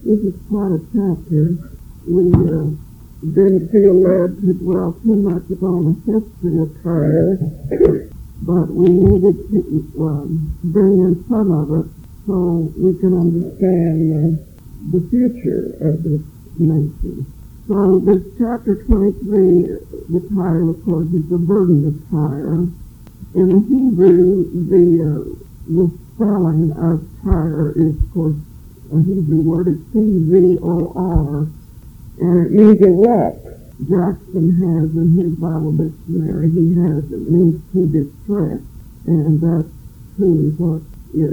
This is quite a chapter. We didn't feel led to dwell too much upon the history of Tyre, but we needed to bring in some of it so we can understand the future of this nation. So this chapter 23, the title, of course, is The Burden of Tyre. In the Hebrew, the spelling of Tyre is, of course, a Hebrew word. It's T-Z-O-R, and it means a rock. Jackson has in his Bible dictionary, it means to distress, and that's truly what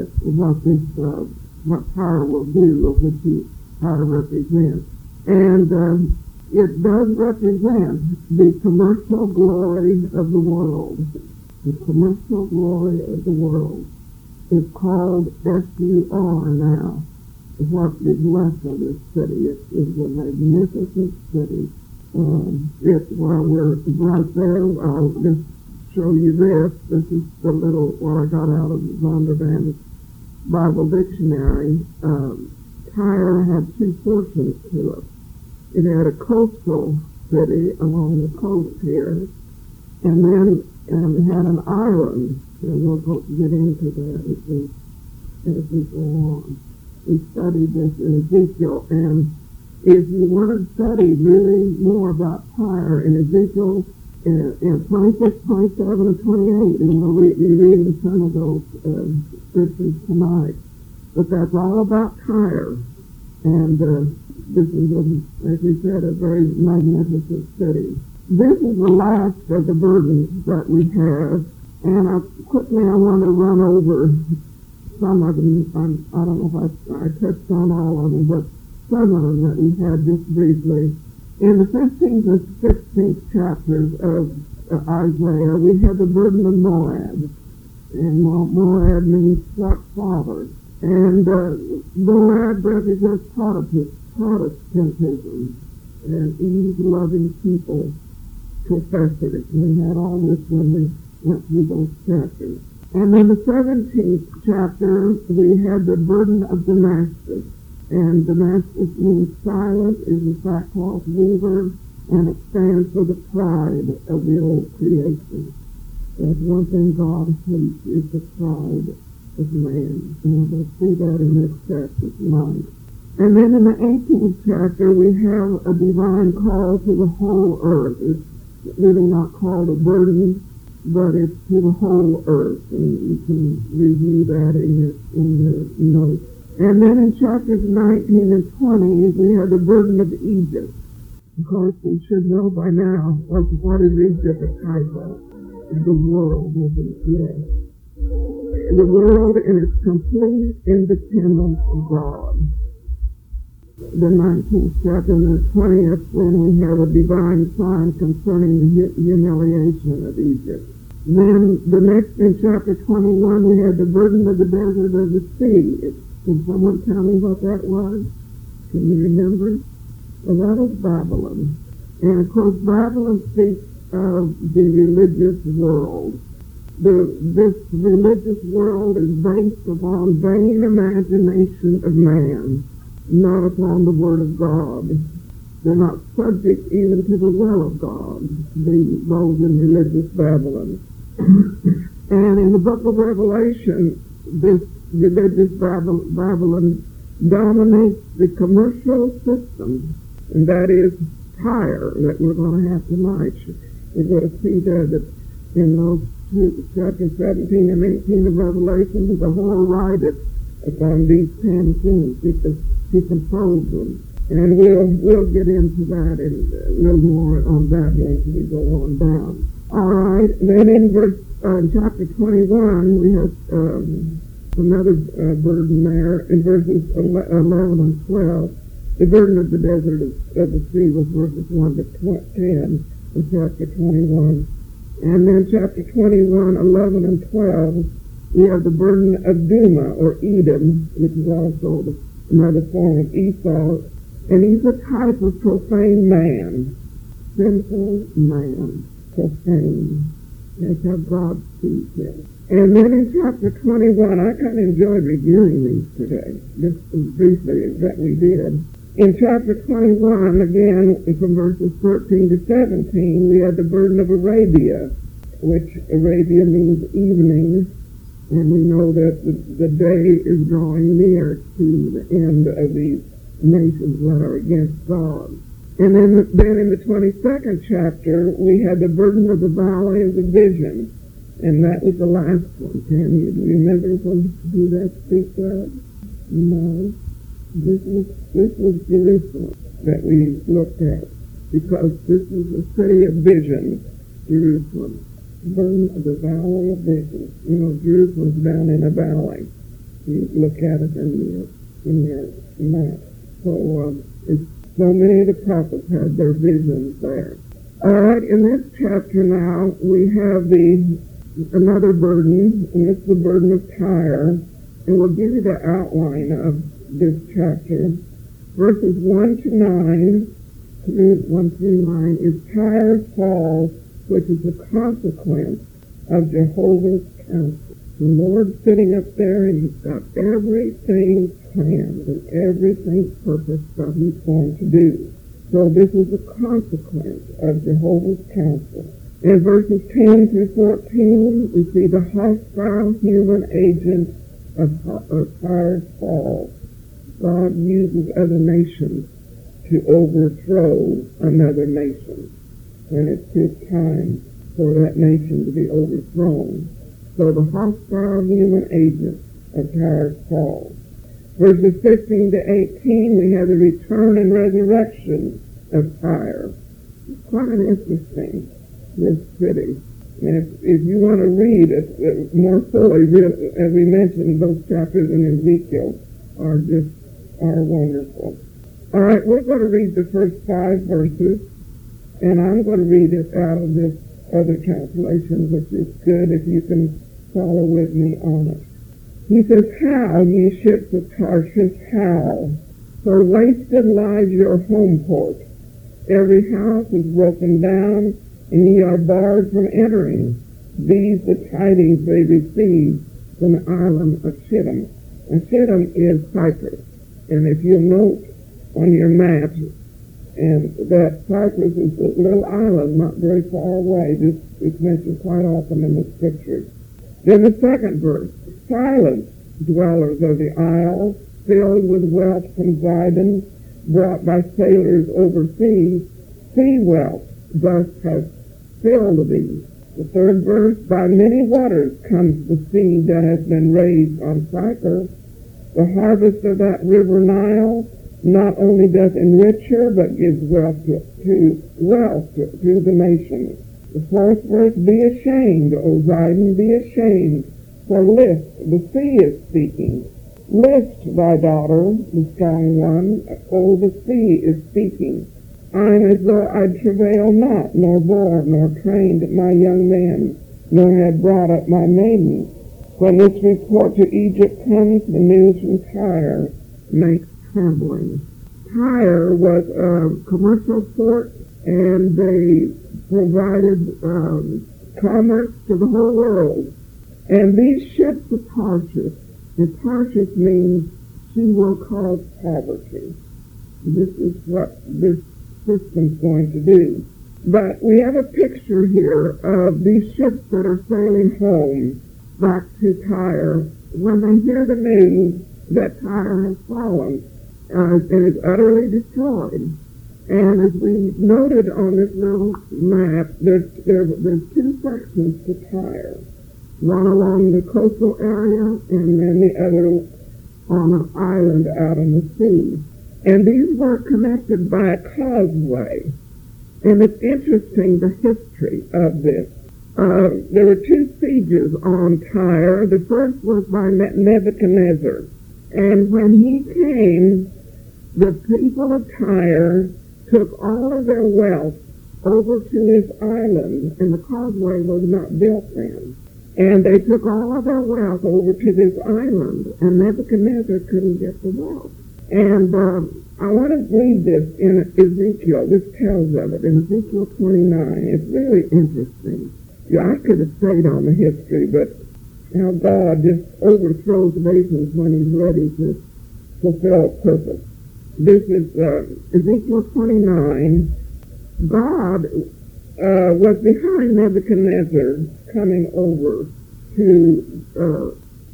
Tyre will do, or what Tyre represents. And it does represent the commercial glory of the world. The commercial glory of the world is called S-U-R now. What is left of this city. It is a magnificent city. While we're right there, I'll just show you this. This is the little, what I got out of the Zondervan Bible Dictionary. Tyre had two portions to it. It had a coastal city along the coast here, and then it had an island. And we'll get into that as we go on. We studied this in Ezekiel, and if you want to study really more about Tyre in Ezekiel in 26, 27, and 28, and we'll be reading some of those scriptures tonight. But that's all about Tyre, and this is, as we said, a very magnificent city. This is the last of the burdens that we have, and quickly I want to run over some of them. I don't know if I touched on all of them, but some of them that we had just briefly. In the 15th and 16th chapters of Isaiah, we had the burden of Moab. And Moab means father. And Moab represents Protestantism and ease-loving people professors. We had all this when we went through those chapters. And in the 17th chapter, we had the burden of Damascus. And Damascus means silent, is a sackcloth weaver, and it stands for the pride of the old creation. That's one thing God hates, is the pride of man. And we'll see that in this chapter tonight. And then in the 18th chapter, we have a divine call to the whole earth. It's really not called a burden, but it's to the whole earth, and you can review that in your notes. And then in chapters 19 and 20, we have the burden of Egypt. Of course, we should know by now what is Egypt a type of. The world, isn't it? Yes. The world in its complete independence of God. The 19th chapter and the 20th, then we have a divine sign concerning the humiliation of Egypt. Then the next in chapter 21, we had the burden of the desert of the sea. Can someone tell me what that was? Can you remember? Well, that was Babylon. And of course, Babylon speaks of the religious world. This religious world is based upon vain imagination of man, not upon the Word of God. They're not subject even to the will of God, those in religious Babylon. And in the book of Revelation, this religious Babylon dominates the commercial system, and that is Tyre, that we're going to have tonight. We're going to see that in those chapters 17 and 18 of Revelation, there's a whole riot upon these 10 kings to control them. And we'll get into that and a little more on that as we go on down. All right, then in chapter 21, we have another burden there in verses 11 and 12. The burden of the desert of the sea was verses 1 to 10 in chapter 21. And then chapter 21, 11 and 12, we have the burden of Duma, or Edom, which is also another form of Esau. And he's a type of profane man, sinful man, profane. That's how God sees him. And then in chapter 21, I kind of enjoyed reviewing these today, just as briefly that we did. In chapter 21, again, from verses 13 to 17, we had the burden of Arabia, which Arabia means evening, and we know that the day is drawing near to the end of these nations that are against God. And then in the 22nd chapter, we had the burden of the valley of the vision. And that was the last one. Can you remember who that speaks of? No. This was Jerusalem that we looked at, because this is the city of vision, Jerusalem. Burden of the valley of vision. You know, Jerusalem's down in a valley. You look at it in your map. So many of the prophets had their visions there. All right, in this chapter now, we have another burden, and it's the burden of Tyre, and we'll give you the outline of this chapter. Verses 1 through 9 is Tyre's fall, which is a consequence of Jehovah's counsel. The Lord sitting up there, and he's got everything planned and everything purposed that he's going to do. So this is a consequence of Jehovah's counsel. In verses 10 through 14, we see the hostile human agent of Tyre's fall. God uses other nations to overthrow another nation, and it's his time for that nation to be overthrown. So the hostile human agent of Tyre's fall. Verses 15 to 18, we have the return and resurrection of Tyre. It's quite an interesting, this city. And if you want to read it more fully, as we mentioned, those chapters in Ezekiel are wonderful. All right, we're going to read the first 5 verses, and I'm going to read it out of this other translation, which is good if you can follow with me on it. He says, "Howl, ye ships of Tarshish, howl, for wasted lies your home port. Every house is broken down, and ye are barred from entering. These the tidings they received from the island of Shittim." And Shittim is Cyprus. And if you'll note on your map, and that Cyprus is a little island not very far away. It's mentioned quite often in the scriptures. Then the second verse, "Silence, dwellers of the isle, filled with wealth from Zidon, brought by sailors overseas, sea wealth thus has filled thee." The third verse, "By many waters comes the seed that has been raised on Cyprus. The harvest of that river Nile not only doth enrich her, but gives wealth to the nations." The fourth verse, "Be ashamed, O Zidon, be ashamed, for list, the sea is speaking. List, thy daughter, the strong one, O the sea is speaking. I am as though I travail not, nor bore, nor trained my young men, nor had brought up my maidens. When this report to Egypt comes, the news from Tyre makes trembling." Tyre was a commercial port, and they provided commerce to the whole world. And these ships of Tarshish, and Tarshish means she will cause poverty. This is what this system's going to do. But we have a picture here of these ships that are sailing home back to Tyre when they hear the news that Tyre has fallen and is utterly destroyed. And as we noted on this little map, there's 2 sections to Tyre. One along the coastal area, and then the other on an island out on the sea. And these were connected by a causeway. And it's interesting, the history of this. There were 2 sieges on Tyre. The first was by Nebuchadnezzar. And when he came, the people of Tyre took all of their wealth over to this island, and the causeway was not built then. And they took all of their wealth over to this island, and Nebuchadnezzar couldn't get the wealth. And I want to read this in Ezekiel. This tells of it in Ezekiel 29. It's really interesting. Yeah, I could have stayed on the history, but how God just overthrows nations when he's ready to fulfill a purpose. This is Ezekiel 29. God was behind Nebuchadnezzar coming over to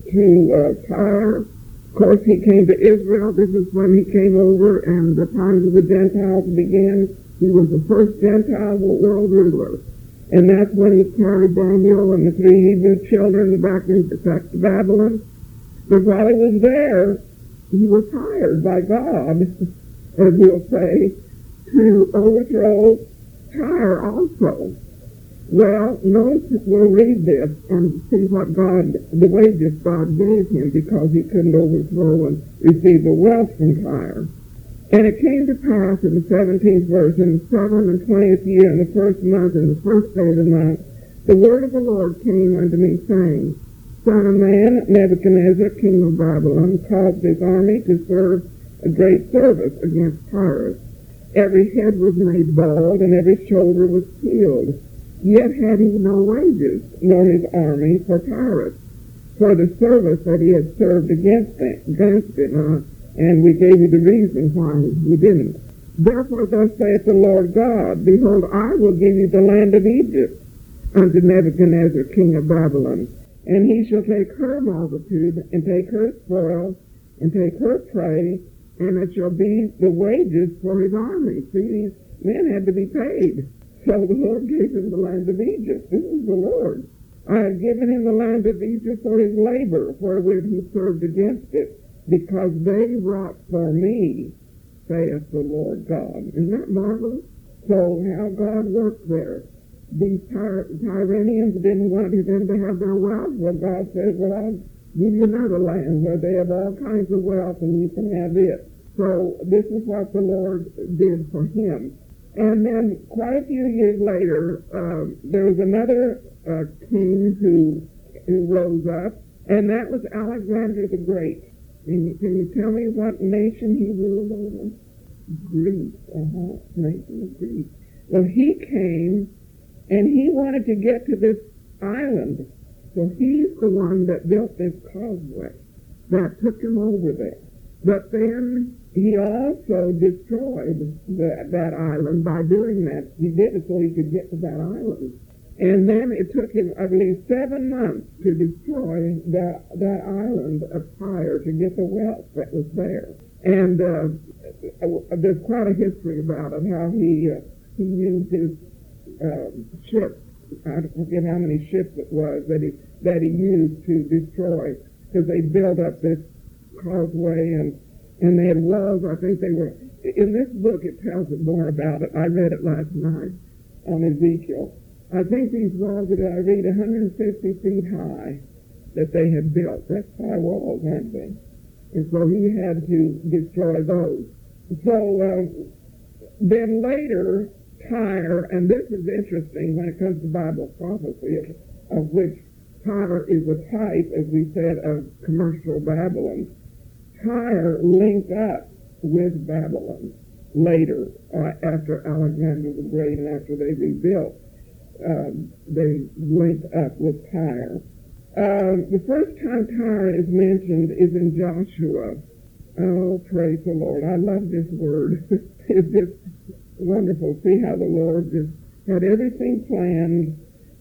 Tyre. Of course, he came to Israel. This is when he came over, and the times of the Gentiles began. He was the first Gentile world ruler. And that's when he carried Daniel and the 3 Hebrew children back to Babylon. But while he was there, he was hired by God, as we'll say, to overthrow Tyre also. Well, notice we'll read this and see what the wages God gave him because he couldn't overthrow and receive the wealth from Tyre. And it came to pass in the 17th verse, in the 7th and 20th year, in the first month, in the first day of the month, the word of the Lord came unto me, saying, Son of man, Nebuchadnezzar, king of Babylon, caused his army to serve a great service against Tyrus. Every head was made bald, and every shoulder was peeled. Yet had he no wages, nor his army for Tyrus, for the service that he had served against it. And we gave you the reason why he didn't. Therefore thus saith the Lord God, Behold, I will give you the land of Egypt unto Nebuchadnezzar, king of Babylon. And he shall take her multitude, and take her spoil, and take her prey, and it shall be the wages for his army. See, these men had to be paid. So the Lord gave him the land of Egypt. This is the Lord. I have given him the land of Egypt for his labor, wherewith he served against it, because they wrought for me, saith the Lord God. Isn't that marvelous? So how God worked there. These Tyrians didn't want them to have their wealth. Well, God says, well, I'll give you another land where they have all kinds of wealth and you can have it. So this is what the Lord did for him. And then quite a few years later, there was another king who rose up, and that was Alexander the Great. Can you tell me what nation he ruled over? Greece. Nation of Greece. Well, he came, and he wanted to get to this island. So he's the one that built this causeway that took him over there. But then he also destroyed that island by doing that. He did it so he could get to that island. And then it took him, I believe, 7 months to destroy that island of Tyre to get the wealth that was there. And there's quite a history about it, how he used his ships. I forget how many ships it was that he used to destroy, because they built up this causeway and they had walls. I think they were, in this book it tells it more about it. I read it last night on Ezekiel. I think these walls that I read 150 feet high that they had built. That's high walls, aren't they? And so he had to destroy those. So then later, Tyre, and this is interesting when it comes to Bible prophecy, of which Tyre is a type, as we said, of commercial Babylon. Tyre linked up with Babylon later, after Alexander the Great and after they rebuilt. They linked up with Tyre. The first time Tyre is mentioned is in Joshua. Oh, praise the Lord. I love this word. It's just wonderful. See how the Lord just had everything planned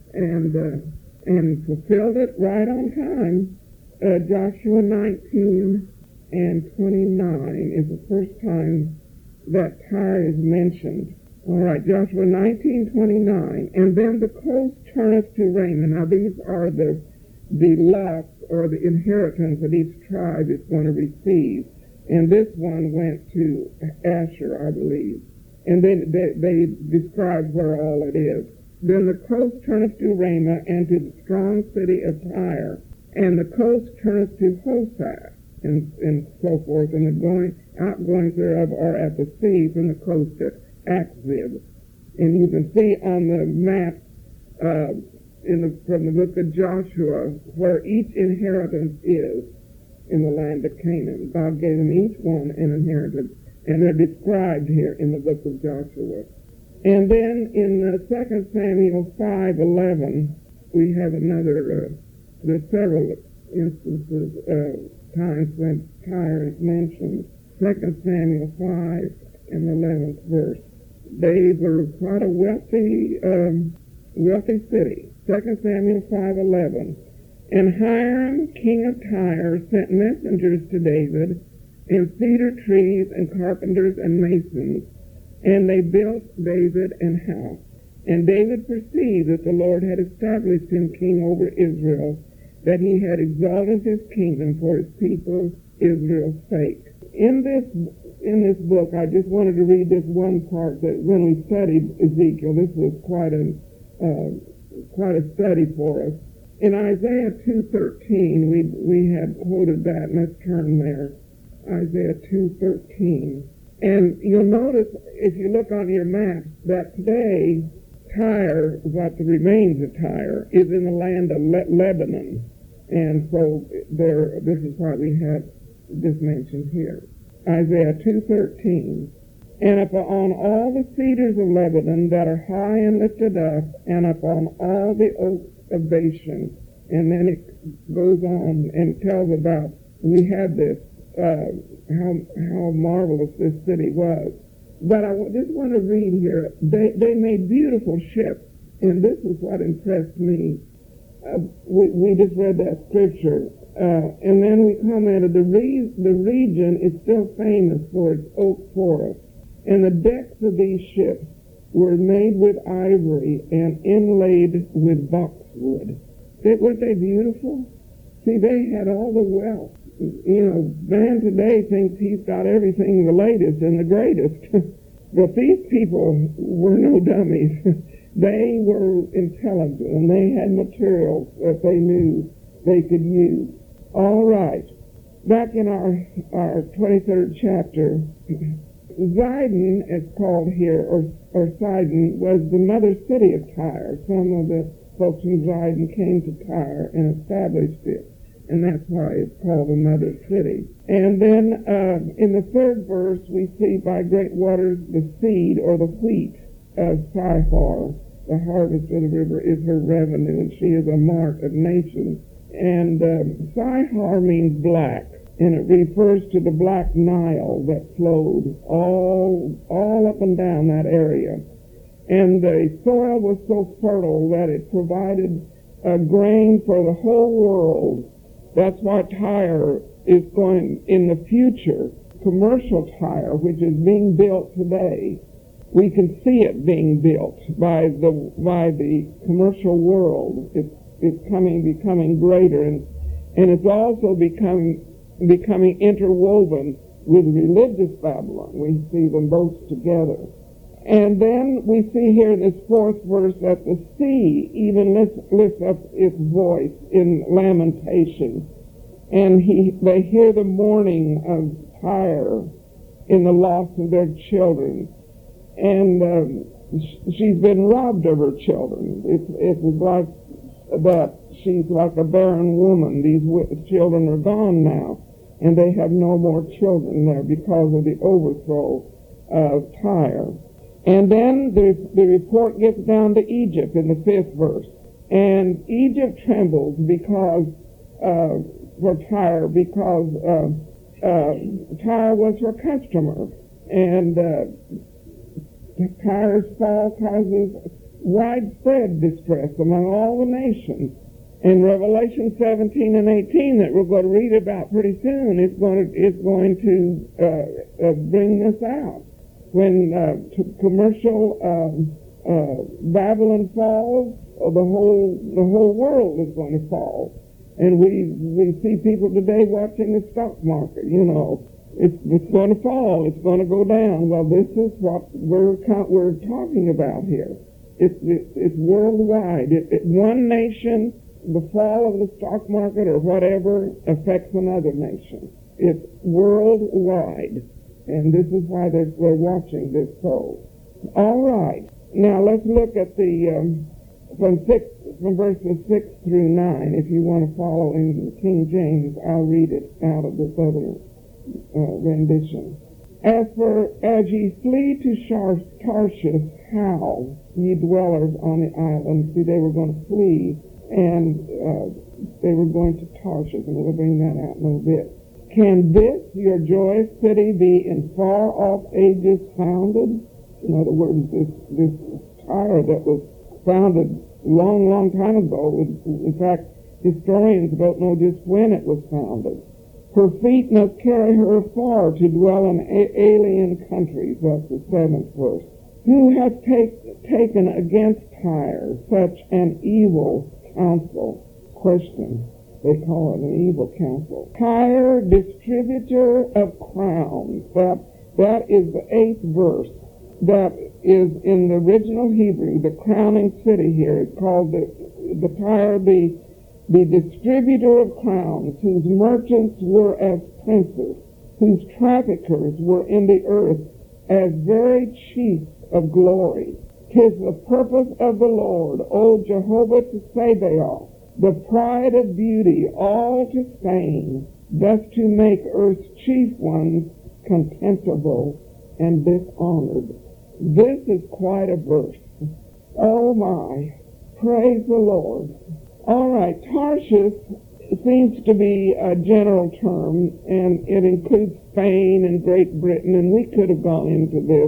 and fulfilled it right on time. Joshua 19 and 29 is the first time that Tyre is mentioned. All right, Joshua 19:29. And then the coast turneth to raiment. Now these are the lots or the inheritance that each tribe is going to receive. And this one went to Asher, I believe. And then they describe where all it is. Then the coast turneth to Ramah and to the strong city of Tyre. And the coast turneth to Hosah, and so forth. And the outgoings thereof are at the sea from the coast to Akzib. And you can see on the map from the book of Joshua where each inheritance is in the land of Canaan. God gave them each one an inheritance, and they're described here in the book of Joshua. And then in 2 Samuel 5:11, we have another There's several instances, times when Tyre is mentioned. 2 Samuel 5 and the 11th verse. They were quite a wealthy city. 2 Samuel 5:11. And Hiram, king of Tyre, sent messengers to David, and cedar trees, and carpenters, and masons, and they built David an house. And David perceived that the Lord had established him king over Israel, that he had exalted his kingdom for his people Israel's sake. In this book, I just wanted to read this one part that when we studied Ezekiel, this was quite a study for us. In Isaiah 2:13, we had quoted that. Let's turn there. Isaiah 2:13. And you'll notice, if you look on your map, that today, Tyre, what remains of Tyre, is in the land of Lebanon. And so this is why we have this mentioned here. Isaiah 2:13. And upon all the cedars of Lebanon that are high and lifted up, and upon all the oaks of Bashan. And then it goes on and tells about, we had this, how marvelous this city was. But I just want to read here, they made beautiful ships, and this is what impressed me. We just read that scripture, and then we commented, the region is still famous for its oak forest, and the decks of these ships were made with ivory and inlaid with boxwood. Weren't they beautiful? See, they had all the wealth. You know, man today thinks he's got everything the latest and the greatest. But these people were no dummies. They were intelligent, and they had materials that they knew they could use. All right. Back in our 23rd chapter, Zidon, it's called here, or Sidon, was the mother city of Tyre. Some of the folks from Zidon came to Tyre and established it, and that's why it's called the mother city. And then in the 3rd verse, we see by great waters the seed or the wheat of Sihar. The harvest of the river is her revenue, and she is a mart of nations. And Sihar means black, and it refers to the black Nile that flowed all up and down that area. And the soil was so fertile that it provided grain for the whole world. That's why Tyre is going, in the future, commercial Tyre, which is being built today, we can see it being built by the commercial world. It's becoming greater, and it's also becoming interwoven with religious Babylon. We see them both together. And then we see here in this 4th verse that the sea even lifts up its voice in lamentation. And they hear the mourning of Tyre in the loss of their children. And she's been robbed of her children. It was like that. She's like a barren woman. These children are gone now, and they have no more children there because of the overthrow of Tyre. And then the report gets down to Egypt in the 5th verse. And Egypt trembles for Tyre, because Tyre was her customer. And Tyre's fall causes widespread distress among all the nations. In Revelation 17 and 18 that we're going to read about pretty soon, it's going to bring this out. When commercial Babylon falls, the whole world is going to fall. And we see people today watching the stock market. You know, it's going to fall. It's going to go down. Well, this is what we're talking about here. It's worldwide. One nation, the fall of the stock market or whatever affects another nation. It's worldwide. And this is why we're watching this so. All right. Now let's look at from verses 6 through 9. If you want to follow in King James, I'll read it out of this other rendition. As ye flee to Tarshish, howl, ye dwellers on the island. See, they were going to flee and they were going to Tarshish, and we'll bring that out in a little bit. Can this, your joyous city, be in far-off ages founded? In other words, this Tyre that was founded long, long time ago. In fact, historians don't know just when it was founded. Her feet must carry her far to dwell in alien countries. That's the 7th verse. Who has taken against Tyre such an evil counsel? Question. They call it an evil counsel. Tyre, distributor of crowns. That is the 8th verse. That is in the original Hebrew, the crowning city here. It's called the Tyre, the distributor of crowns, whose merchants were as princes, whose traffickers were in the earth as very chiefs of glory. 'Tis the purpose of the Lord, O Jehovah, to Sabaoth, the pride of beauty, all to stain, thus to make earth's chief ones contemptible and dishonored. This is quite a verse. Oh my, praise the Lord. All right, Tarshish seems to be a general term, and it includes Spain and Great Britain, and we could have gone into this.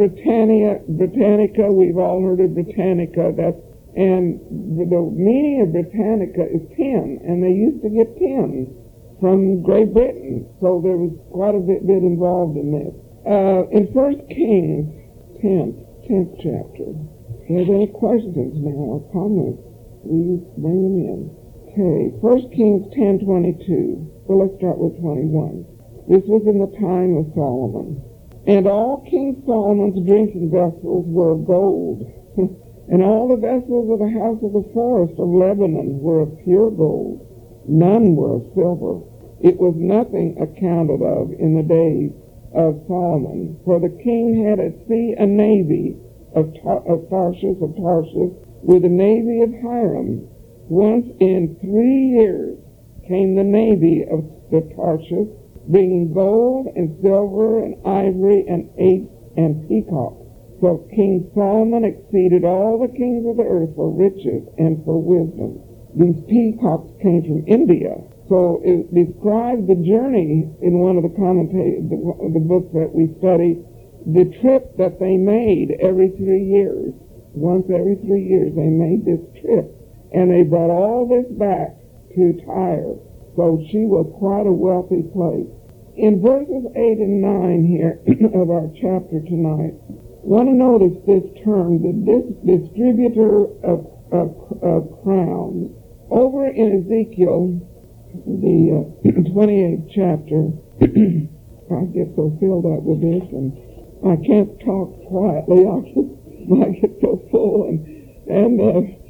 Britannica, we've all heard of Britannica, and the meaning of Britannica is 10, and they used to get 10 from Great Britain, so there was quite a bit involved in this. In 1 Kings 10th chapter, if you have any questions now or comments, please bring them in. Okay, 1 Kings 10:22. So let's start with 21. This was in the time of Solomon. And all King Solomon's drinking vessels were of gold, and all the vessels of the house of the forest of Lebanon were of pure gold. None were of silver. It was nothing accounted of in the days of Solomon, for the king had at sea a navy of Tarshish, with a navy of Hiram. Once in 3 years came the navy of the Tarshish, bringing gold and silver and ivory and apes and peacocks. So King Solomon exceeded all the kings of the earth for riches and for wisdom. These peacocks came from India. So it described the journey in one of the the books that we study, the trip that they made every 3 years. Once every 3 years they made this trip, and they brought all this back to Tyre. So she was quite a wealthy place. In verses 8 and 9 here of our chapter tonight, I want to notice this term, the distributor of crowns. Over in Ezekiel, the 28th chapter, I get so filled up with this, and I can't talk quietly. I get so full, and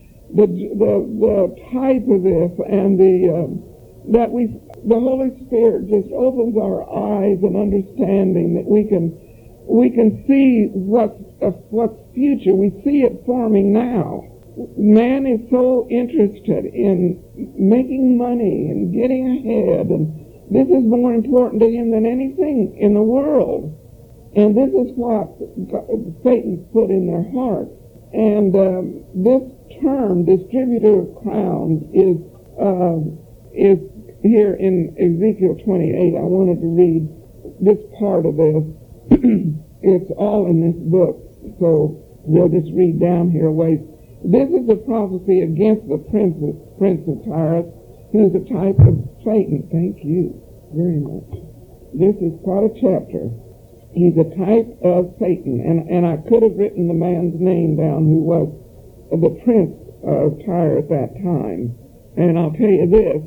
the type of this, and the Holy Spirit just opens our eyes and understanding that we can see what's future. We see it forming now. Man is so interested in making money and getting ahead, and this is more important to him than anything in the world. And this is what Satan put in their hearts. And this term, distributor of crowns, is here in Ezekiel 28. I wanted to read this part of this. It's all in this book, so we'll just read down here a ways. This is a prophecy against the prince of Tyre, who is a type of Satan. Thank you very much. This is quite a chapter. He's a type of Satan, and I could have written the man's name down who was the prince of Tyre at that time. And I'll tell you this,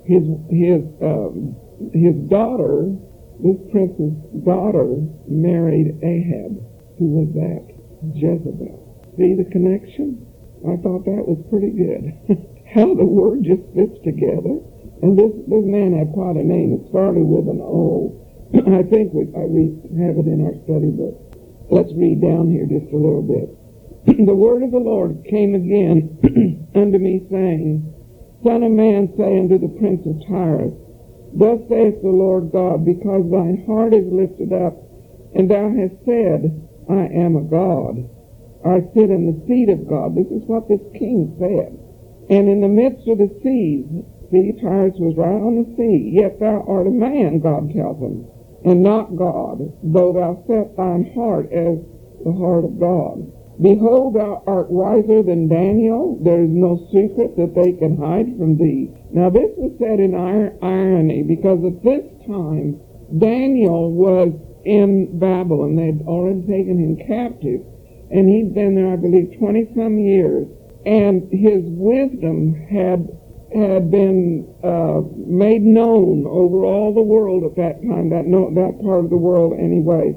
his daughter, this prince's daughter, married Ahab. Who was that? Jezebel. See the connection? I thought that was pretty good. How the word just fits together. And this man had quite a name. It started with an O. I think we have it in our study book. Let's read down here just a little bit. The word of the Lord came again unto me, saying, Son of man, say unto the prince of Tyre, Thus saith the Lord God, because thine heart is lifted up, and thou hast said, I am a god. I sit in the seat of God. This is what this king said. And in the midst of the seas, see, Tyrus was right on the sea, yet thou art a man, God tells him, and not God, though thou set thine heart as the heart of God. Behold, thou art wiser than Daniel. There is no secret that they can hide from thee. Now this was said in irony, because at this time, Daniel was in Babylon. They'd already taken him captive, and he'd been there, I believe, 20-some years. And his wisdom had been made known over all the world at that time, that part of the world anyway.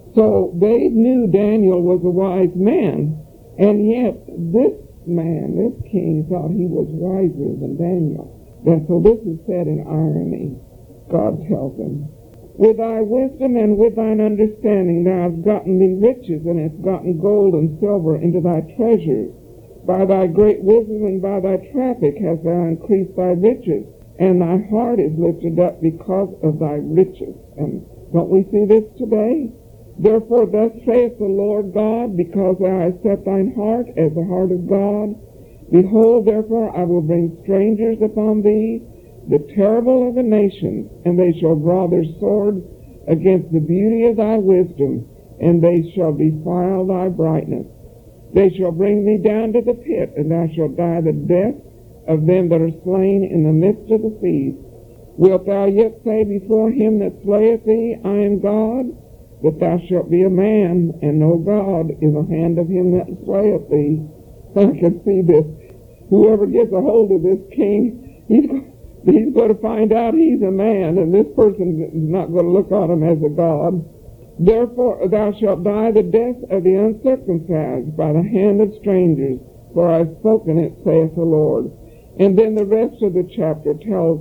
So they knew Daniel was a wise man, and yet this man, this king, thought he was wiser than Daniel. And so this is said in irony. God tells him, with thy wisdom and with thine understanding thou hast gotten thee riches, and hast gotten gold and silver into thy treasures. By thy great wisdom and by thy traffic hast thou increased thy riches, and thy heart is lifted up because of thy riches. And don't we see this today? Therefore thus saith the Lord God, because thou hast set thine heart as the heart of God, behold, therefore I will bring strangers upon thee, the terrible of the nations, and they shall draw their swords against the beauty of thy wisdom, and they shall defile thy brightness. They shall bring thee down to the pit, and thou shalt die the death of them that are slain in the midst of the seas. Wilt thou yet say before him that slayeth thee, I am God? But thou shalt be a man, and no God in the hand of him that slayeth thee. I can see this. Whoever gets a hold of this king, he's going to find out he's a man, and this person is not going to look on him as a God. Therefore thou shalt die the death of the uncircumcised by the hand of strangers, for I have spoken it, saith the Lord. And then the rest of the chapter tells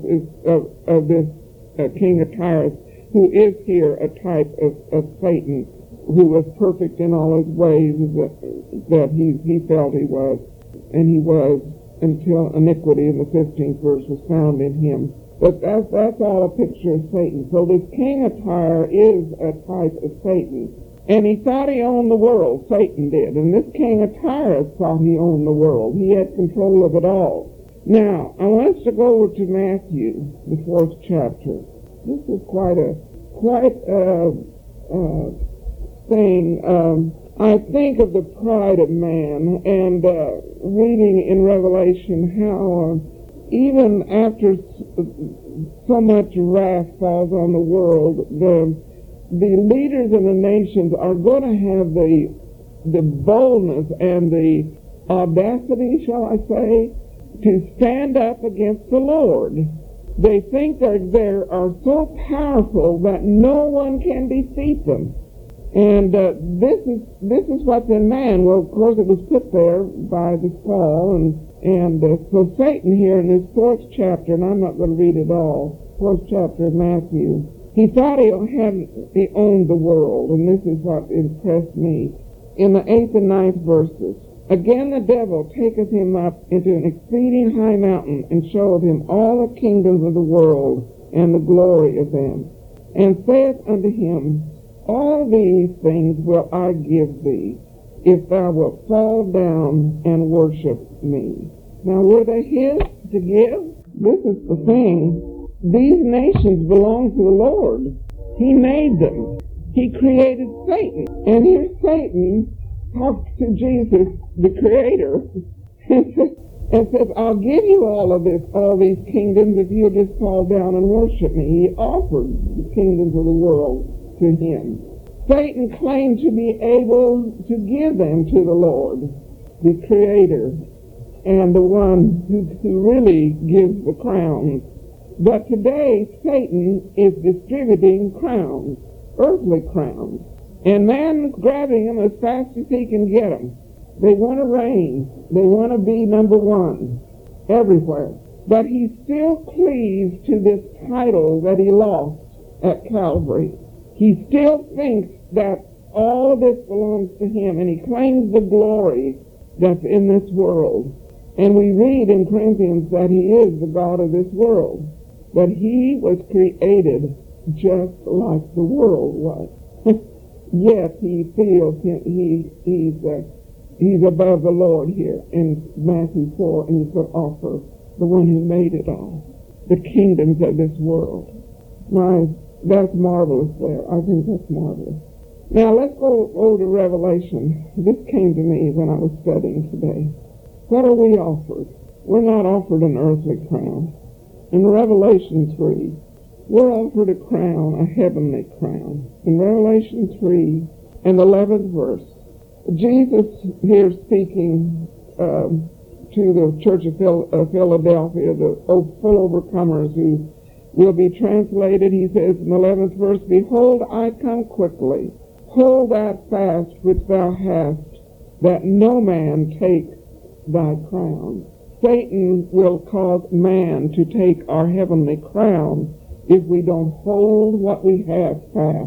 of this king of Tyrus, who is here a type of Satan, who was perfect in all his ways that he felt he was. And he was until iniquity in the 15th verse was found in him. But that's all a picture of Satan. So this king of Tyre is a type of Satan. And he thought he owned the world, Satan did. And this king of Tyre thought he owned the world. He had control of it all. Now, I want us to go over to Matthew, the 4th chapter. This is quite a thing. I think of the pride of man, and reading in Revelation how even after so much wrath falls on the world, the leaders of the nations are going to have the boldness and the audacity, shall I say, to stand up against the Lord. They think they are so powerful that no one can defeat them. And this is what's in man. Well, of course, it was put there by the fall, and so Satan here in this 4th chapter, and I'm not going to read it all, 4th chapter of Matthew, he thought he owned the world, and this is what impressed me. In the 8th and 9th verses, again the devil taketh him up into an exceeding high mountain, and showeth him all the kingdoms of the world, and the glory of them, and saith unto him, all these things will I give thee, if thou wilt fall down and worship me. Now, were they his to give? This is the thing. These nations belong to the Lord. He made them. He created Satan. And here Satan talks to Jesus, the Creator, and says, I'll give you all these kingdoms if you'll just fall down and worship me. He offered the kingdoms of the world to him. Satan claimed to be able to give them to the Lord, the Creator, and the one who really gives the crowns. But today, Satan is distributing crowns, earthly crowns, and man is grabbing them as fast as he can get them. They want to reign. They want to be number one everywhere. But he still cleaves to this title that he lost at Calvary. He still thinks that all of this belongs to him, and he claims the glory that's in this world. And we read in Corinthians that he is the God of this world, that he was created just like the world was. Yet he feels he's He's above the Lord here in Matthew 4, and you could offer the one who made it all, the kingdoms of this world. That's marvelous there. I think that's marvelous. Now let's go over to Revelation. This came to me when I was studying today. What are we offered? We're not offered an earthly crown. In Revelation 3, we're offered a crown, a heavenly crown. In Revelation 3 and 11th verse, Jesus here speaking to the church of Philadelphia, the full overcomers who will be translated, he says in the 11th verse, "Behold, I come quickly. Hold that fast which thou hast, that no man take thy crown." Satan will cause man to take our heavenly crown if we don't hold what we have fast.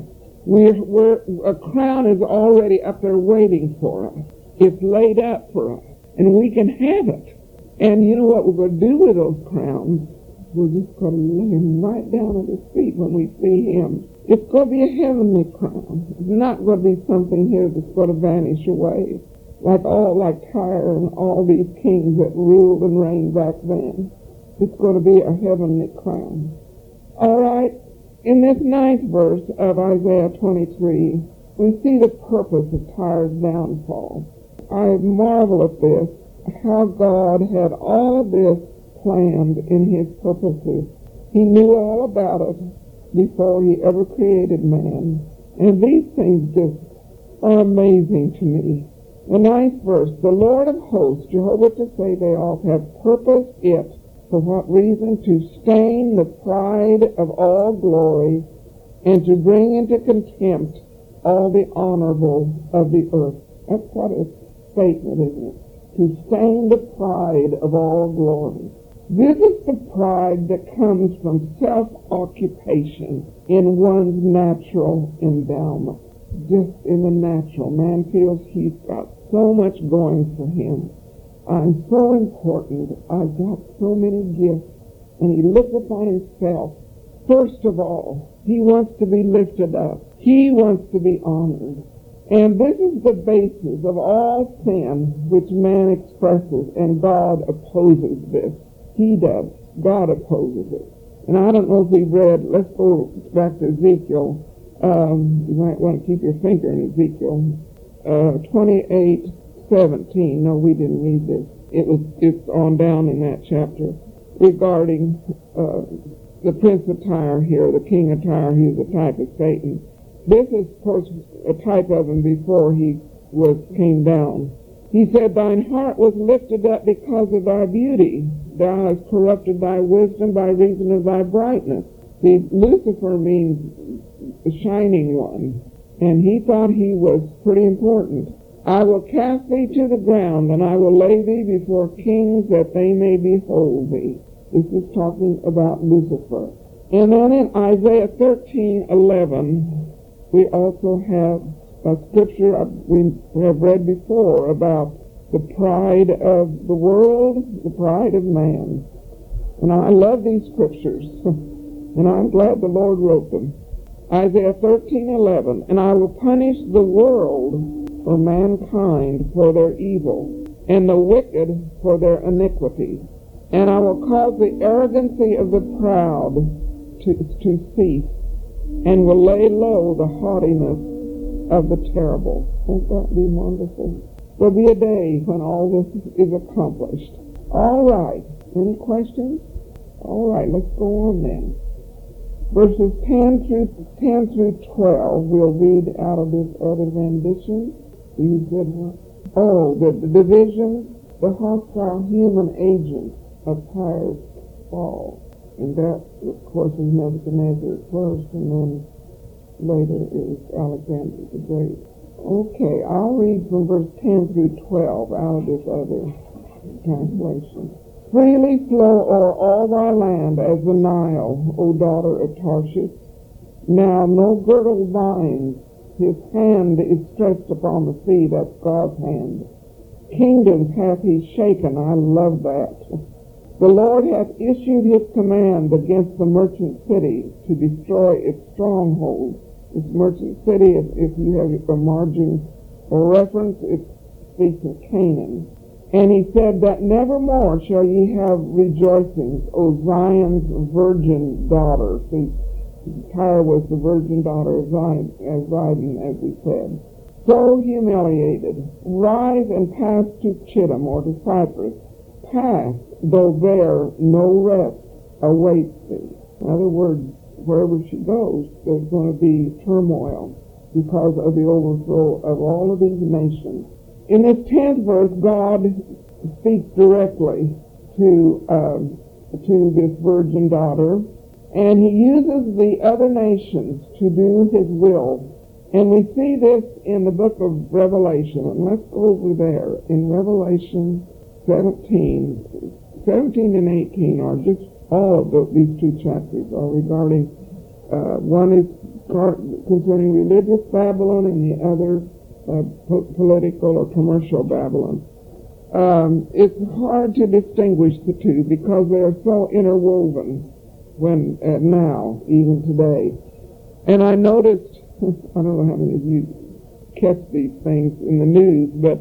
A crown is already up there waiting for us. It's laid up for us, and we can have it. And you know what we're going to do with those crowns? We're just going to lay him right down at his feet when we see him. It's going to be a heavenly crown. It's not going to be something here that's going to vanish away, like Tyre and all these kings that ruled and reigned back then. It's going to be a heavenly crown. All right, in this 9th verse of Isaiah 23, we see the purpose of Tyre's downfall. I marvel at this, how God had all of this planned in his purposes. He knew all about it before he ever created man. And these things just are amazing to me. The 9th verse, "The Lord of hosts," Jehovah to say they all have purposed it. For what reason? To stain the pride of all glory and to bring into contempt all the honorable of the earth. That's quite a statement, isn't it? To stain the pride of all glory. This is the pride that comes from self-occupation in one's natural endowment. Just in the natural, man feels he's got so much going for him. I'm so important. I've got so many gifts. And he looks upon himself. First of all, he wants to be lifted up. He wants to be honored. And this is the basis of all sin which man expresses, and God opposes this. He does. God opposes it. And I don't know if we've read, let's go back to Ezekiel. You might want to keep your finger in Ezekiel. 28:17. No, we didn't read this. It's on down in that chapter regarding the Prince of Tyre here, the King of Tyre, who's a type of Satan. This is, of course, a type of him before he came down. He said, "Thine heart was lifted up because of thy beauty. Thou hast corrupted thy wisdom by reason of thy brightness." See, Lucifer means the shining one, and he thought he was pretty important. "I will cast thee to the ground, and I will lay thee before kings that they may behold thee." This is talking about Lucifer. And then in Isaiah 13:11, we also have a scripture we have read before about the pride of the world, the pride of man. And I love these scriptures, and I'm glad the Lord wrote them. Isaiah 13:11, "And I will punish the world for mankind for their evil, and the wicked for their iniquity. And I will cause the arrogancy of the proud to cease, and will lay low the haughtiness of the terrible." Won't that be wonderful? There'll be a day when all this is accomplished. All right. Any questions? All right, let's go on then. Verses 10 through 12, we'll read out of this other rendition. You said what? Oh, the division, the hostile human agent of Tyre's fall. And that, of course, is Nebuchadnezzar first, and then later is Alexander the Great. Okay, I'll read from verse 10 through 12 out of this other translation. "Freely flow o'er all thy land as the Nile, O daughter of Tarshish. Now no girdle binds, his hand is stretched upon the sea," that's God's hand. "Kingdoms hath he shaken," I love that. "The Lord hath issued his command against the merchant city to destroy its stronghold." This merchant city, if you have a margin or reference, it's speaks of Canaan. And he said that nevermore shall ye have rejoicings, O Zion's virgin daughter. See, Tyre was the virgin daughter of Zion, as we said. So humiliated, rise and pass to Chittim or to Cyprus. Pass, though there no rest awaits thee. In other words, wherever she goes, there's going to be turmoil because of the overthrow of all of these nations. In this 10th verse, God speaks directly to this virgin daughter, and he uses the other nations to do his will. And we see this in the book of Revelation. And let's go over there. In Revelation 17 and 18 are just all of these two chapters are regarding, one is concerning religious Babylon and the other political or commercial Babylon. It's hard to distinguish the two because they are so interwoven now, even today. And I noticed, I don't know how many of you catch these things in the news, but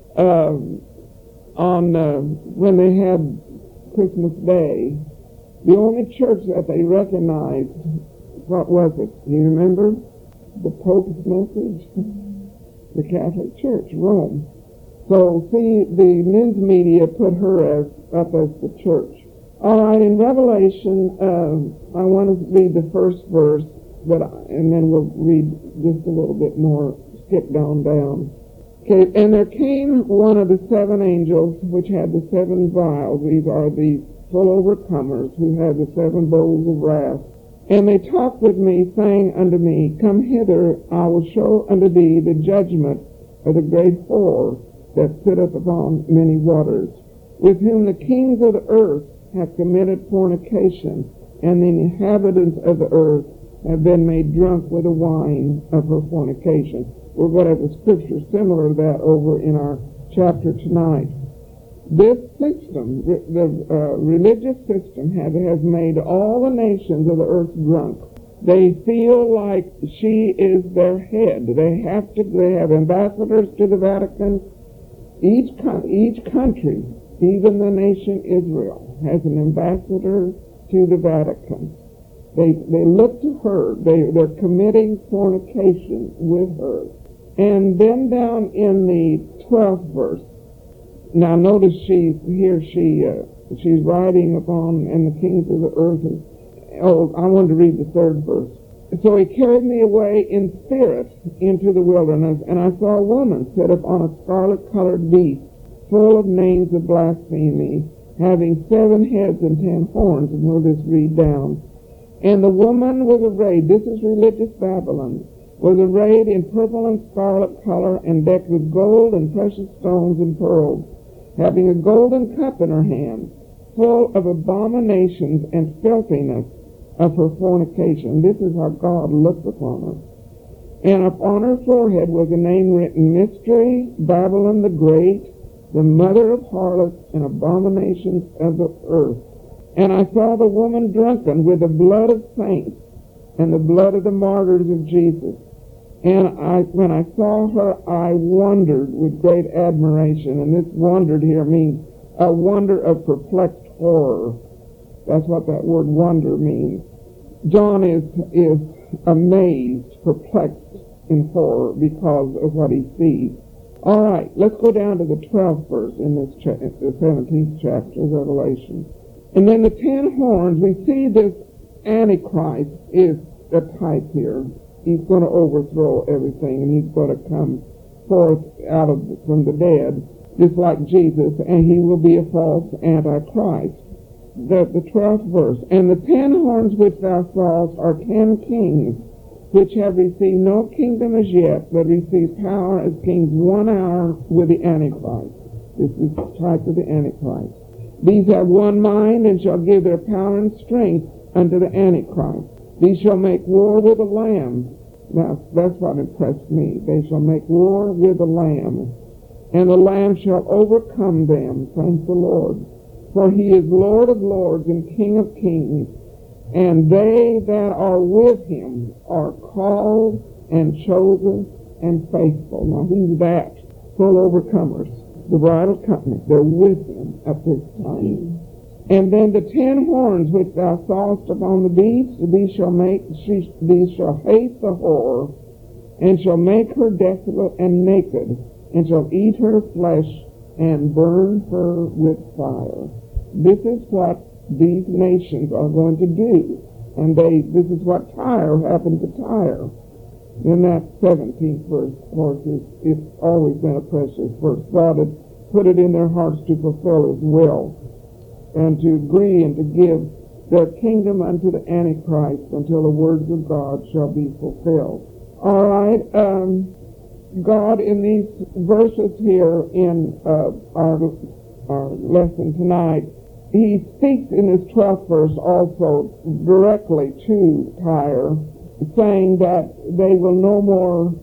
when they had Christmas Day, the only church that they recognized, what was it? You remember? The Pope's message? The Catholic Church, Rome. So, see, the news media put her up as the church. All right, in Revelation, I want to read the first verse, and then we'll read just a little bit more, skip down. Okay, and there came one of the seven angels which had the seven vials. These are the full overcomers who had the seven bowls of wrath. And they talked with me, saying unto me, Come hither, I will show unto thee the judgment of the great whore that sitteth upon many waters, with whom the kings of the earth have committed fornication, and the inhabitants of the earth have been made drunk with the wine of her fornication. We're going to have a scripture similar to that over in our chapter tonight. This system, the religious system, has made all the nations of the earth drunk. They feel like she is their head. They have ambassadors to the Vatican. Each country, even the nation Israel, has an ambassador to the Vatican. They look to her. They're committing fornication with her. And then down in the 12th verse, now notice she's riding upon, and the kings of the earth. I wanted to read the 3rd verse. So he carried me away in spirit into the wilderness, and I saw a woman sit upon a scarlet-colored beast, full of names of blasphemy, having 7 heads and 10 horns. And we'll just read down. And the woman was arrayed, this is religious Babylon, was arrayed in purple and scarlet color, and decked with gold and precious stones and pearls, having a golden cup in her hand, full of abominations and filthiness of her fornication. This is how God looked upon her. And upon her forehead was a name written, Mystery, Babylon the Great, the mother of harlots and abominations of the earth. And I saw the woman drunken with the blood of saints and the blood of the martyrs of Jesus. And when I saw her, I wondered with great admiration. And this wondered here means a wonder of perplexed horror. That's what that word wonder means. John is amazed, perplexed in horror because of what he sees. All right, let's go down to the 12th verse in the 17th chapter of Revelation. And then the 10 horns, we see this Antichrist is a type here. He's going to overthrow everything, and he's going to come forth from the dead, just like Jesus, and he will be a false Antichrist. The 12th verse, and the 10 horns which thou sawest are 10 kings, which have received no kingdom as yet, but receive power as kings 1 hour with the Antichrist. This is the type of the Antichrist. These have one mind, and shall give their power and strength unto the Antichrist. These shall make war with the Lamb. Now, that's what impressed me. They shall make war with the Lamb, and the Lamb shall overcome them. Thank the Lord. For he is Lord of lords and King of kings, and they that are with him are called and chosen and faithful. Now, who's that? full overcomers. The bridal company, they're with him at this time. And then the 10 horns which thou sawest upon the beast, these shall hate the whore, and shall make her desolate and naked, and shall eat her flesh, and burn her with fire. This is what these nations are going to do. And this is what Tyre happened to Tyre. In that 17th verse, of course, it's always been a precious verse. God had put it in their hearts to fulfill his will, and to agree and to give their kingdom unto the Antichrist until the words of God shall be fulfilled. All right, God in these verses here in our lesson tonight, he speaks in his 12th verse also directly to Tyre, saying that they will no more,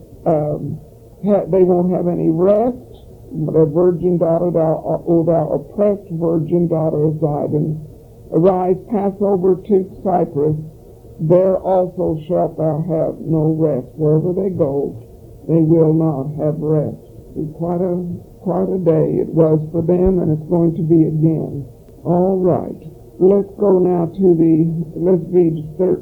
they won't have any rest. The virgin daughter, O thou oppressed virgin daughter of Zidon, arise, pass over to Cyprus. There also shalt thou have no rest. Wherever they go, they will not have rest. It's quite a day it was for them, and it's going to be again. All right. Let's go now let's read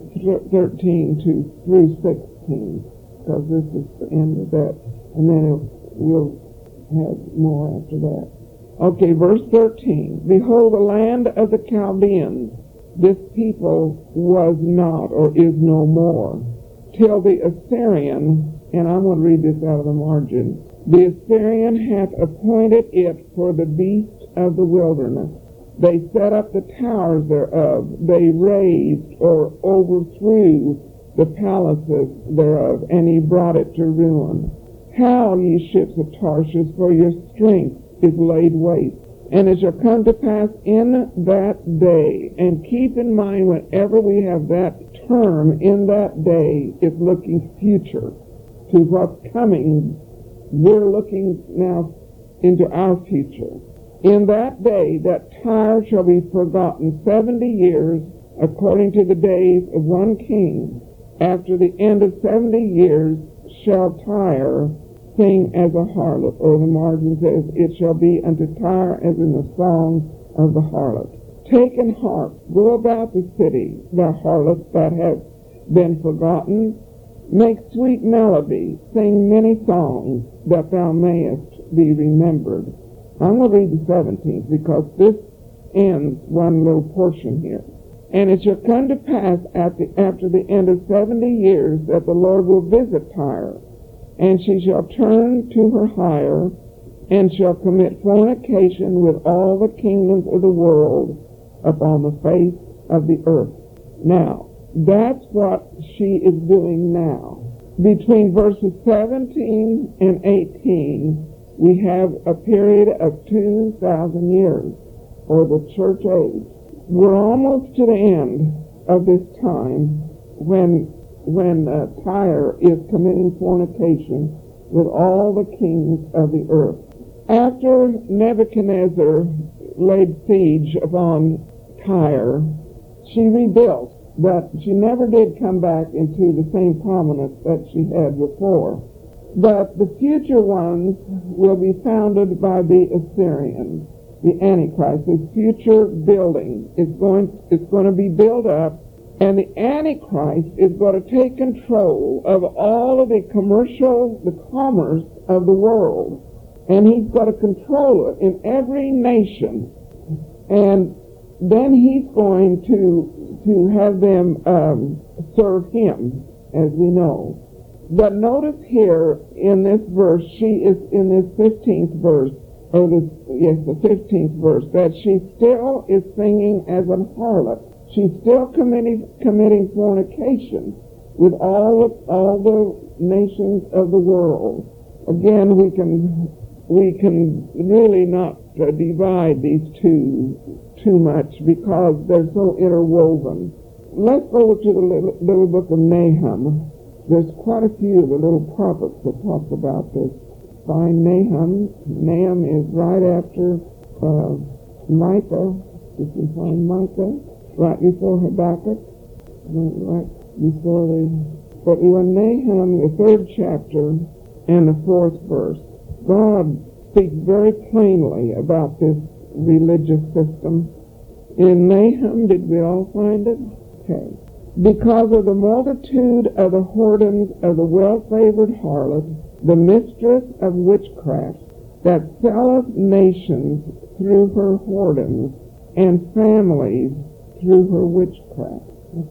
13 through 16, because this is the end of that, and then we'll have more after that. Okay, verse 13. Behold, the land of the Chaldeans, this people was not or is no more, till the Assyrian, and I'm going to read this out of the margin, the Assyrian hath appointed it for the beast of the wilderness. They set up the towers thereof. They razed or overthrew the palaces thereof, and he brought it to ruin. Howl, ye ships of Tarshish, for your strength is laid waste. And it shall come to pass in that day, and keep in mind whenever we have that term, in that day, it's looking future to what's coming. We're looking now into our future. In that day that Tyre shall be forgotten 70 years, according to the days of one king. After the end of 70 years shall Tyre sing as a harlot, or the margin says, it shall be unto Tyre as in the song of the harlot. Take an harp, go about the city, thou harlot that hast been forgotten. Make sweet melody, sing many songs, that thou mayest be remembered. I'm going to read the 17th, because this ends one little portion here. And it shall come to pass after the end of 70 years that the Lord will visit Tyre, and she shall turn to her hire, and shall commit fornication with all the kingdoms of the world upon the face of the earth. Now, that's what she is doing now. Between verses 17 and 18, we have a period of 2,000 years, or the church age. We're almost to the end of this time when Tyre is committing fornication with all the kings of the earth. After Nebuchadnezzar laid siege upon Tyre, she rebuilt, but she never did come back into the same prominence that she had before. But the future ones will be founded by the Assyrians, the Antichrist. This future building is going to be built up, and the Antichrist is going to take control of all of the commerce of the world, and he's going to control it in every nation, and then he's going to have them serve him, as we know. But notice here in this verse, she is in this 15th verse, the 15th verse, that she still is singing as a harlot. She's still committing fornication with all the nations of the world. Again, we can really not divide these two too much, because they're so interwoven. Let's go to the little book of Nahum. There's quite a few of the little prophets that talk about this. Find Nahum. Nahum is right after Micah. You can find Micah right before Habakkuk, right before but we're in Nahum, the 3rd chapter and the 4th verse. God speaks very plainly about this religious system. In Nahum, did we all find it? Okay. Because of the multitude of the whoredoms of the well-favored harlot, the mistress of witchcraft, that selleth nations through her whoredoms, and families through her witchcraft.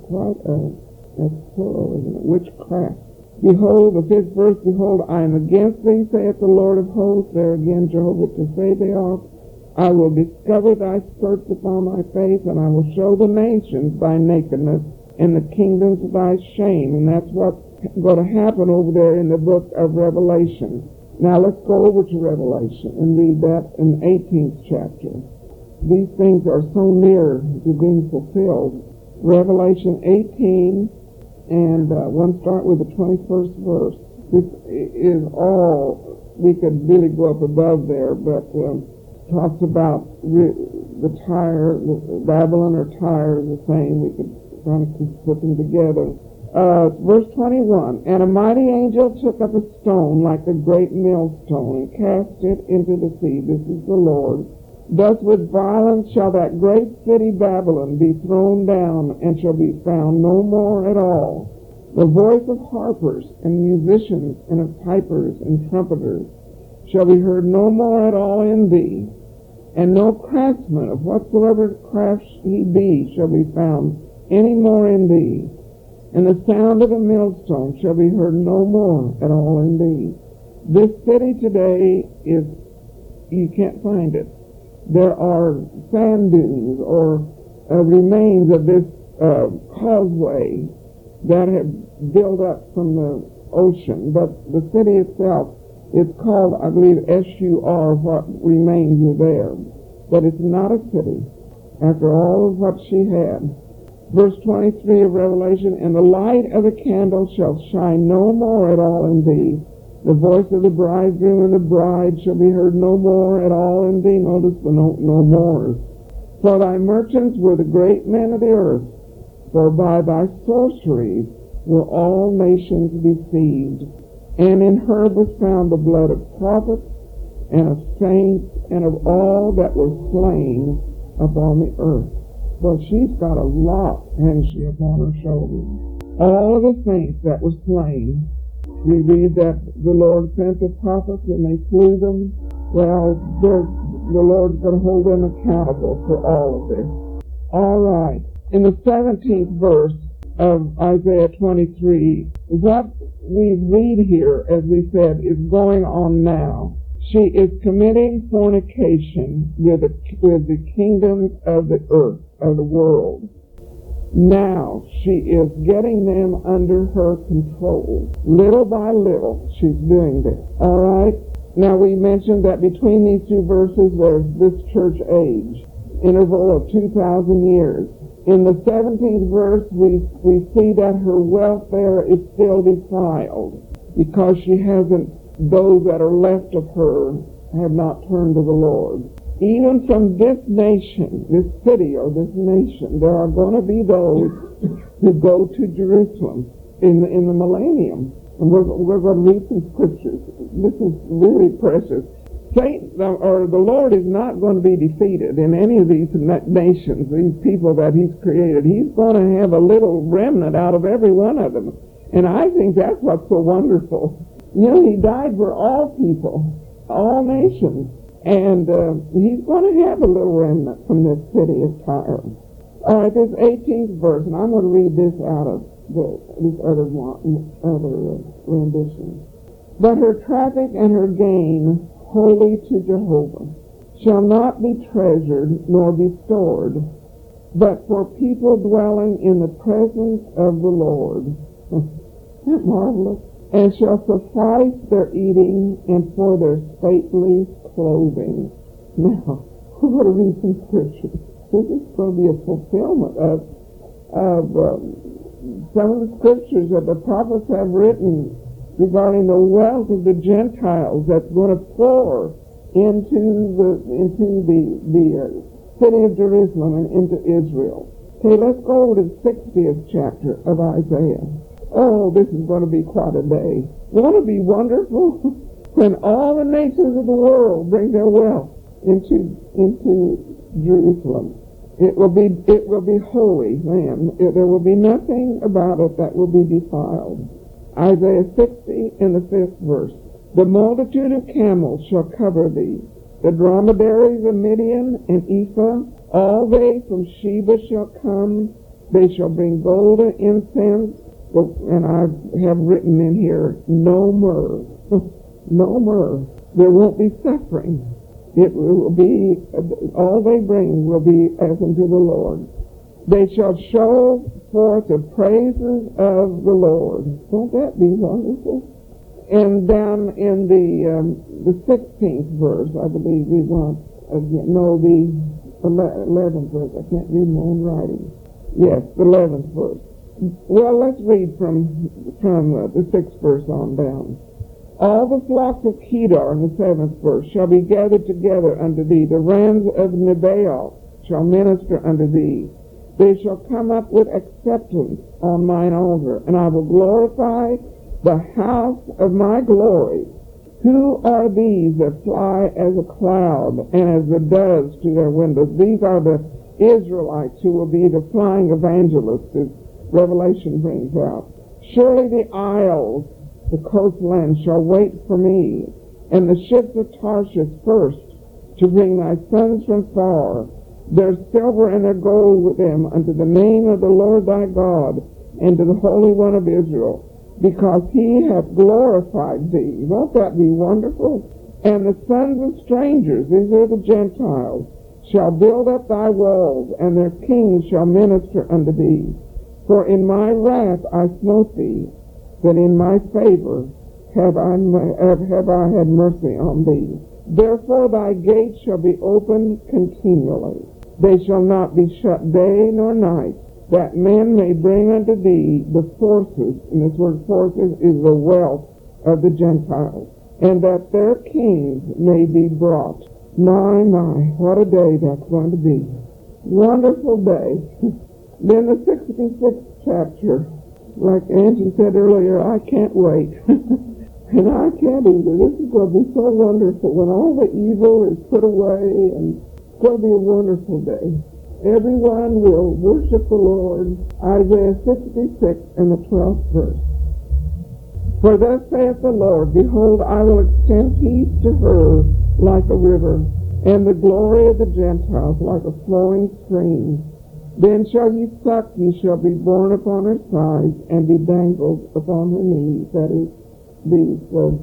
That's plural, isn't it? Witchcraft. Behold, the 5th verse, behold, I am against thee, saith the Lord of hosts. There again Jehovah to Sabaoth. I will discover thy skirts upon thy face, and I will show the nations thy nakedness, and the kingdoms thy shame. And that's what's going to happen over there in the book of Revelation. Now let's go over to Revelation and read that in the 18th chapter. These things are so near to being fulfilled. Revelation 18, and we'll start with the 21st verse. This is all, we could really go up above there, but talks about the Tyre, Babylon or Tyre is the same. We could kind of put them together. Verse 21, and a mighty angel took up a stone like a great millstone and cast it into the sea. This is the Lord. Thus with violence shall that great city Babylon be thrown down, and shall be found no more at all. The voice of harpers and musicians and of pipers and trumpeters shall be heard no more at all in thee, and no craftsman of whatsoever craft he be shall be found any more in thee. And the sound of a millstone shall be heard no more at all in thee. This city today is, you can't find it. There are sand dunes or remains of this causeway that have built up from the ocean, but the city itself, it's called, I believe, S-U-R, what remains are there. But it's not a city after all of what she had. Verse 23 of Revelation, and the light of the candle shall shine no more at all in thee. The voice of the bridegroom and the bride shall be heard no more at all in thee. Notice the no more. For thy merchants were the great men of the earth, for by thy sorceries were all nations deceived. And in her was found the blood of prophets and of saints and of all that were slain upon the earth. Well, she's got a lot, hasn't she, upon her shoulders. All of the saints that were slain. We read that the Lord sent the prophets and they slew them. Well, the Lord's going to hold them accountable for all of this. All right. In the 17th verse of Isaiah 23, what we read here, as we said, is going on now. She is committing fornication with the kingdoms of the earth, of the world. Now she is getting them under her control. Little by little, she's doing this. All right? Now we mentioned that between these two verses there's this church age, interval of 2,000 years. In the 17th verse, we see that her welfare is still defiled because she hasn't, those that are left of her have not turned to the Lord. Even from this nation, this city or this nation, there are going to be those who go to Jerusalem in the millennium. And we're going to read some scriptures. This is really precious. Satan, or the Lord, is not going to be defeated in any of these nations, these people that He's created. He's going to have a little remnant out of every one of them. And I think that's what's so wonderful. You know, He died for all people, all nations. And He's going to have a little remnant from this city of Tyre. All right, this 18th verse, and I'm going to read this out of this other rendition. But her traffic and her gain, holy to Jehovah, shall not be treasured nor be stored, but for people dwelling in the presence of the Lord. Isn't that marvelous? And shall suffice their eating and for their stately clothing. Now, we're going to read some scriptures. This is going to be a fulfillment of some of the scriptures that the prophets have written regarding the wealth of the Gentiles that's going to pour into the city of Jerusalem and into Israel. Okay, let's go over to the 60th chapter of Isaiah. Oh, this is going to be quite a day. Won't it be wonderful? when all the nations of the world bring their wealth into Jerusalem. It will be holy then. There will be nothing about it that will be defiled. Isaiah 60 in the 5th verse. The multitude of camels shall cover thee. The dromedaries of Midian and Ephah, all they from Sheba shall come. They shall bring gold and incense. And I have written in here, no myrrh. No myrrh. There won't be suffering. It will be, all they bring will be as unto the Lord. They shall show forth the praises of the Lord. Won't that be wonderful? And down in the 16th verse, I believe we want, again, no, the 11th verse. I can't read my own writing. Yes, the 11th verse. Well, let's read from the 6th verse on down. All the flocks of Kedar, in the 7th verse, shall be gathered together unto thee. The rams of Nebaioth shall minister unto thee. They shall come up with acceptance on mine altar, and I will glorify the house of my glory. Who are these that fly as a cloud and as the doves to their windows? These are the Israelites who will be the flying evangelists, as Revelation brings out. Surely the isles, the coastland, shall wait for me, and the ships of Tarshish first, to bring thy sons from far, their silver and their gold with them, unto the name of the Lord thy God, and to the Holy One of Israel, because he hath glorified thee. Won't that be wonderful? And the sons of strangers, these are the Gentiles, shall build up thy walls, and their kings shall minister unto thee. For in my wrath I smote thee, that in my favor have I had mercy on thee. Therefore thy gates shall be opened continually. They shall not be shut day nor night, that men may bring unto thee the forces, and this word forces is the wealth of the Gentiles, and that their kings may be brought. My, what a day that's going to be. Wonderful day. Then the 66th chapter. Like Angie said earlier, I can't wait. And I can't either. This is going to be so wonderful when all the evil is put away, and it's going to be a wonderful day. Everyone will worship the Lord. Isaiah 66 and the 12th verse. For thus saith the Lord, Behold, I will extend peace to her like a river, and the glory of the Gentiles like a flowing stream. Then shall ye suck, ye shall be borne upon her sides, and be dangled upon her knees. That is, these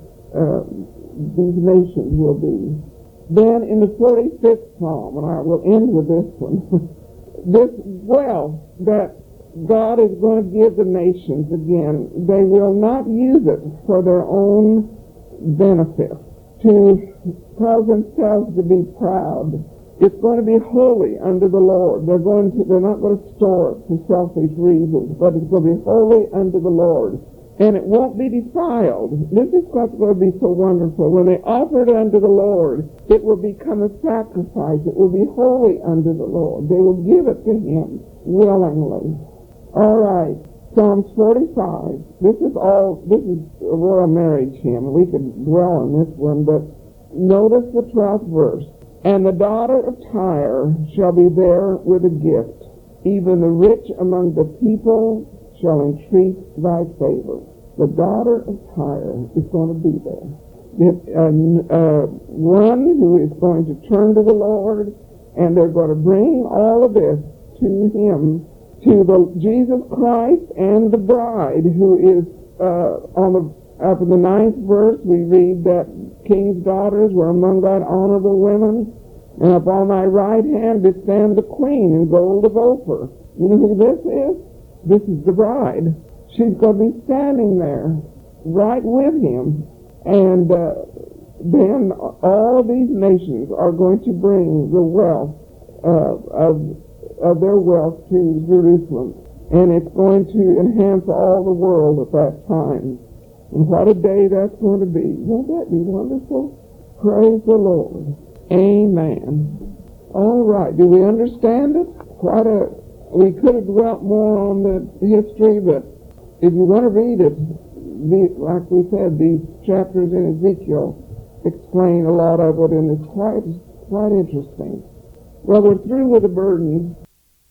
nations will be. Then in the 45th Psalm, and I will end with this one, this wealth that God is going to give the nations again, they will not use it for their own benefit, to cause themselves to be proud. It's going to be holy unto the Lord. They're not going to store it for selfish reasons, but it's going to be holy unto the Lord. And it won't be defiled. This is what's going to be so wonderful. When they offer it unto the Lord, it will become a sacrifice. It will be holy unto the Lord. They will give it to Him willingly. All right, Psalms 45. This is a royal marriage hymn. We could dwell on this one, but notice the 12th verse. And the daughter of Tyre shall be there with a gift. Even the rich among the people shall entreat thy favor. The daughter of Tyre is going to be there. One who is going to turn to the Lord, and they're going to bring all of this to Him, to Jesus Christ and the bride, who is up in the 9th verse, we read that king's daughters were among thy honorable women, and upon thy right hand did stand the queen in gold of Ophir. You know who this is? This is the bride. She's going to be standing there right with him, and then all of these nations are going to bring the wealth of their wealth to Jerusalem, and it's going to enhance all the world at that time. And what a day that's going to be. Won't that be wonderful? Praise the Lord. Amen. All right. Do we understand it? We could have dwelt more on the history, but if you want to read it, like we said, these chapters in Ezekiel explain a lot of it, and it's quite interesting. Well, we're through with the burdens,